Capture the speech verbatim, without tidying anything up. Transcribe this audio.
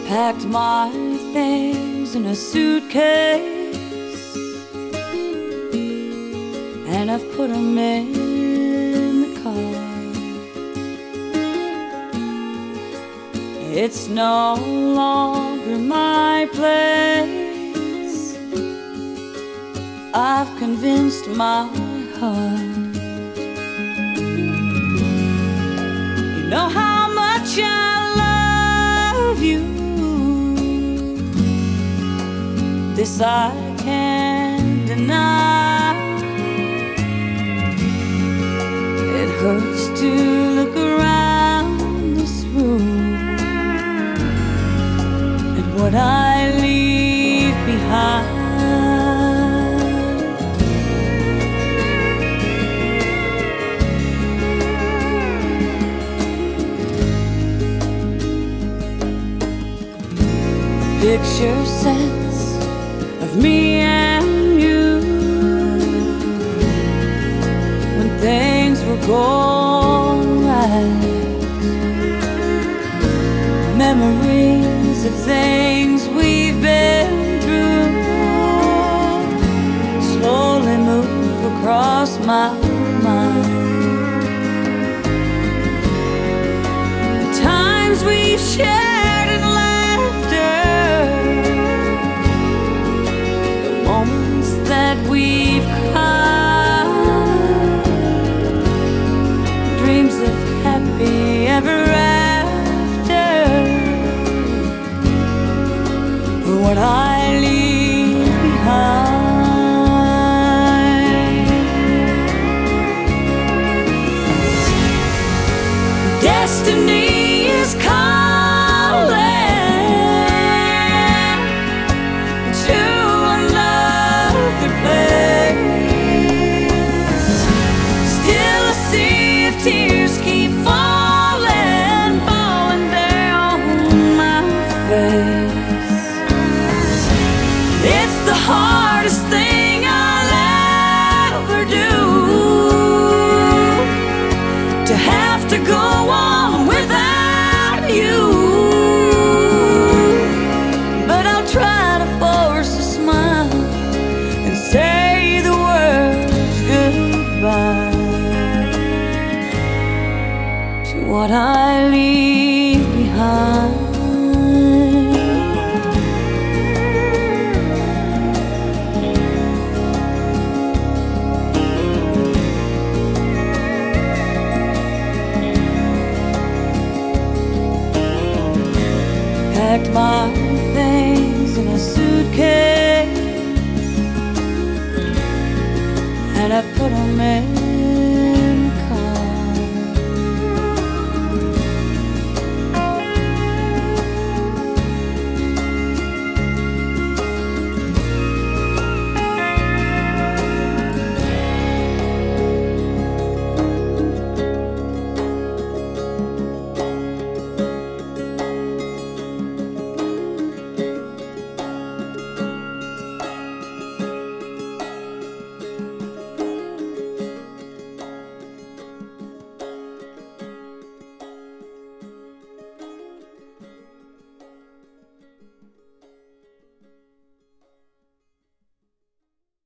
Packed my things in a suitcase, and I've put them in the car. It's no longer my place. I've convinced my heart. You know how much I love you. This I can't deny. It hurts to look around this room at what I leave behind. Picture sets of me and you when things were going right. Memories of things we've been through slowly move across my mind. The times we've shared in laughter, that we've cried, dreams of happy ever after, are what I leave behind. Destiny is calling to tears keep falling, falling down my face. It's the hardest thing I'll ever do, to have to go on without you. But I'll try to force a smile and say the words goodbye to what I leave behind. Packed my things in a suitcase, and I've put them in